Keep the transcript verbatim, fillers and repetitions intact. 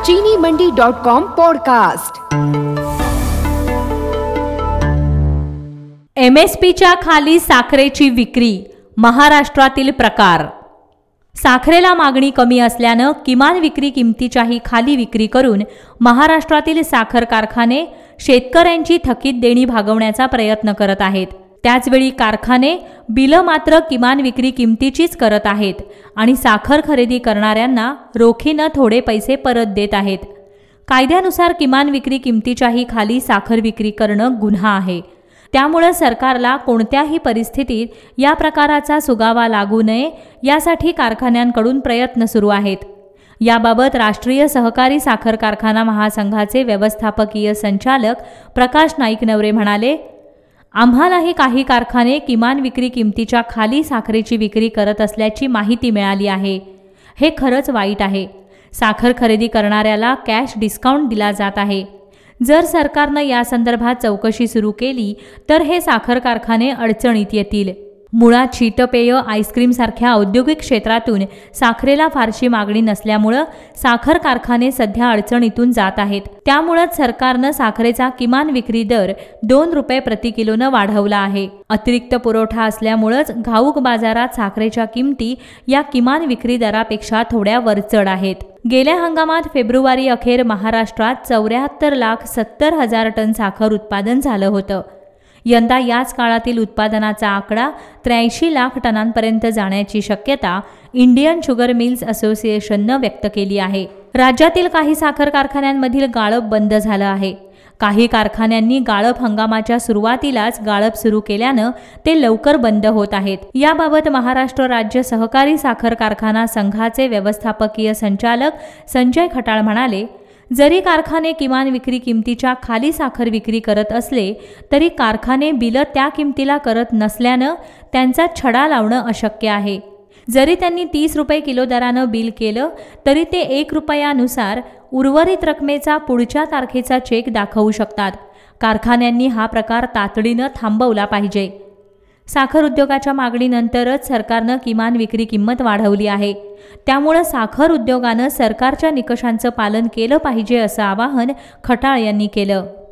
चीनी Mandi dot com podcast. M S पीच्या खाली साखरेची विक्री, महाराष्ट्रातील प्रकार। साखरेला मागणी कमी असल्यानं किमान विक्री किमतीच्याही खाली विक्री करून महाराष्ट्रातील साखर कारखाने शेतकऱ्यांची थकीत देणी भागवण्याचा प्रयत्न करत आहेत। त्याचवेळी कारखाने बिलं मात्र किमान विक्री किमतीचीच करत आहेत आणि साखर खरेदी करणाऱ्यांना रोखीनं थोडे पैसे परत देत आहेत। कायद्यानुसार किमान विक्री किमतीच्याही खाली साखर विक्री करणं गुन्हा आहे। त्यामुळे सरकारला कोणत्याही परिस्थितीत या प्रकाराचा सुगावा लागू नये यासाठी कारखान्यांकडून प्रयत्न सुरू आहेत। याबाबत राष्ट्रीय सहकारी साखर कारखाना महासंघाचे व्यवस्थापकीय संचालक प्रकाश नाईकनवरे म्हणाले, आम्हालाही काही कारखाने किमान विक्री किमतीच्या खाली साखरेची विक्री करत असल्याची माहिती मिळाली आहे। हे खरंच वाईट आहे। साखर खरेदी करणाऱ्याला कॅश डिस्काउंट दिला जात आहे। जर सरकारनं या संदर्भात चौकशी सुरू केली तर हे साखर कारखाने अडचणीत येतील। मुळात शीतपेय, आईस्क्रीम सारख्या औद्योगिक क्षेत्रातून साखरेला फारशी मागणी नसल्यामुळं साखर कारखाने सध्या अडचणीतून जात आहेत। त्यामुळेच सरकारनं साखरेचा किमान विक्री दर दोन रुपये प्रति किलोनं वाढवला आहे। अतिरिक्त पुरवठा असल्यामुळेच घाऊक बाजारात साखरेच्या किमती या किमान विक्री दरापेक्षा थोड्या वरचढ आहेत। गेल्या हंगामात फेब्रुवारी अखेर महाराष्ट्रात चौऱ्याहत्तर लाख सत्तर हजार टन साखर उत्पादन झालं होतं। यंदा याच काळातील उत्पादनाचा आकडा त्र्याऐंशी लाख टनांपर्यंत जाण्याची शक्यता इंडियन शुगर मिल्स असोसिएशननं व्यक्त केली आहे। राज्यातील काही साखर कारखान्यांमधील गाळप बंद झालं आहे। काही कारखान्यांनी गाळप हंगामाच्या सुरुवातीलाच गाळप सुरू केल्यानं ते लवकर बंद होत आहेत। याबाबत महाराष्ट्र राज्य सहकारी साखर कारखाना संघाचे व्यवस्थापकीय संचालक संजय खटाळ म्हणाले, जरी कारखाने किमान विक्री किमतीच्या खाली साखर विक्री करत असले तरी कारखाने बिलं त्या किमतीला करत नसल्यानं त्यांचा छडा लावणं अशक्य आहे। जरी त्यांनी तीस रुपये किलो दरानं बिल केलं तरी ते एक रुपयानुसार उर्वरित रकमेचा पुढच्या तारखेचा चेक दाखवू शकतात। कारखान्यांनी हा प्रकार तातडीनं थांबवला पाहिजे। साखर उद्योगाच्या मागणीनंतरच सरकारनं किमान विक्री किंमत वाढवली आहे। त्यामुळे साखर उद्योगानं सरकारच्या निकषांचं पालन केलं पाहिजे असं आवाहन खटाळ यांनी केलं।